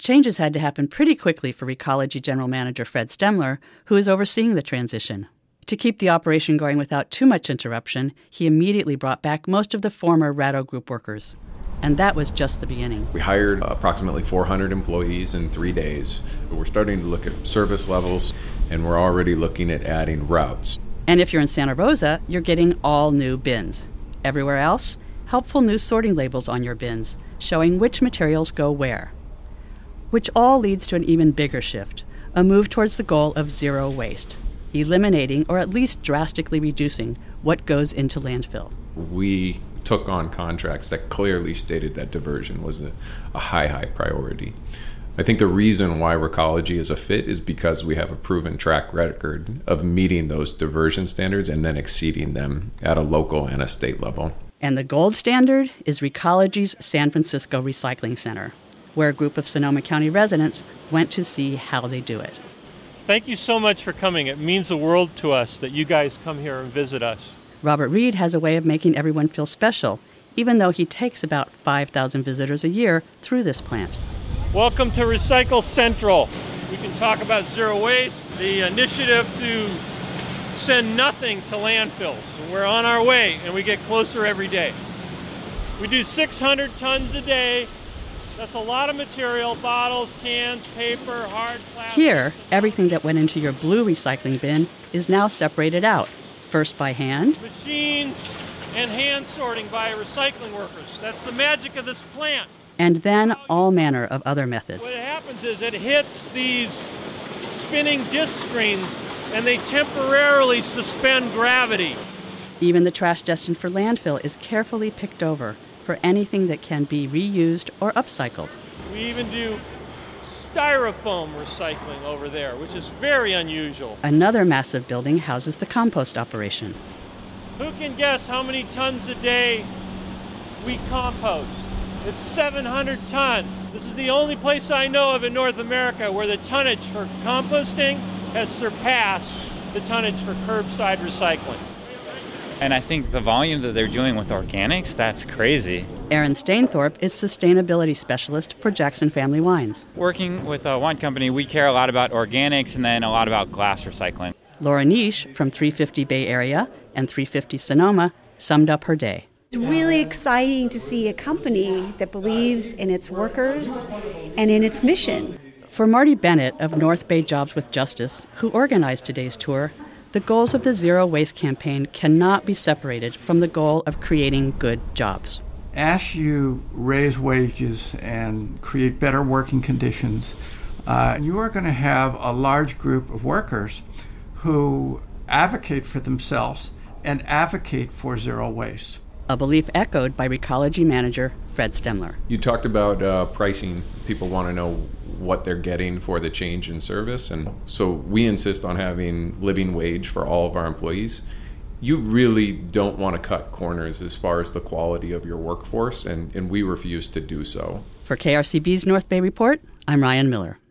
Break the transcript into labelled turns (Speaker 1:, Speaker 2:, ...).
Speaker 1: Changes had to happen pretty quickly for Recology General Manager Fred Stemler, who is overseeing the transition. To keep the operation going without too much interruption, he immediately brought back most of the former Ratto Group workers. And that was just the beginning.
Speaker 2: We hired approximately 400 employees in 3 days. We're starting to look at service levels, and we're already looking at adding routes.
Speaker 1: And if you're in Santa Rosa, you're getting all new bins. Everywhere else, helpful new sorting labels on your bins, showing which materials go where. Which all leads to an even bigger shift, a move towards the goal of zero waste, eliminating or at least drastically reducing what goes into landfill.
Speaker 2: We took on contracts that clearly stated that diversion was a high priority. I think the reason why Recology is a fit is because we have a proven track record of meeting those diversion standards and then exceeding them at a local and a state level.
Speaker 1: And the gold standard is Recology's San Francisco Recycling Center, where a group of Sonoma County residents went to see how they do it.
Speaker 3: Thank you so much for coming. It means the world to us that you guys come here and visit us.
Speaker 1: Robert Reed has a way of making everyone feel special, even though he takes about 5,000 visitors a year through this plant.
Speaker 3: Welcome to Recycle Central. We can talk about zero waste, the initiative to send nothing to landfills. We're on our way, and we get closer every day. We do 600 tons a day. That's a lot of material: bottles, cans, paper, hard plastic.
Speaker 1: Here, everything that went into your blue recycling bin is now separated out, first by hand.
Speaker 3: Machines and hand sorting by recycling workers. That's the magic of this plant.
Speaker 1: And then all manner of other methods.
Speaker 3: What happens is it hits these spinning disc screens, and they temporarily suspend gravity.
Speaker 1: Even the trash destined for landfill is carefully picked over for anything that can be reused or upcycled.
Speaker 3: We even do styrofoam recycling over there, which is very unusual.
Speaker 1: Another massive building houses the compost operation.
Speaker 3: Who can guess how many tons a day we compost? It's 700 tons. This is the only place I know of in North America where the tonnage for composting has surpassed the tonnage for curbside recycling.
Speaker 4: And I think the volume that they're doing with organics, that's crazy.
Speaker 1: Aaron Stainthorpe is Sustainability Specialist for Jackson Family Wines.
Speaker 4: Working with a wine company, we care a lot about organics and then a lot about glass recycling.
Speaker 1: Laura Niche from 350 Bay Area and 350 Sonoma summed up her day.
Speaker 5: It's really exciting to see a company that believes in its workers and in its mission.
Speaker 1: For Marty Bennett of North Bay Jobs with Justice, who organized today's tour, the goals of the Zero Waste campaign cannot be separated from the goal of creating good jobs.
Speaker 6: As you raise wages and create better working conditions, you are going to have a large group of workers who advocate for themselves and advocate for zero waste.
Speaker 1: A belief echoed by Recology manager Fred Stemler.
Speaker 2: You talked about pricing. People want to know what they're getting for the change in service, and so we insist on having living wage for all of our employees. You really don't want to cut corners as far as the quality of your workforce, and we refuse to do so.
Speaker 1: For KRCB's North Bay Report, I'm Ryan Miller.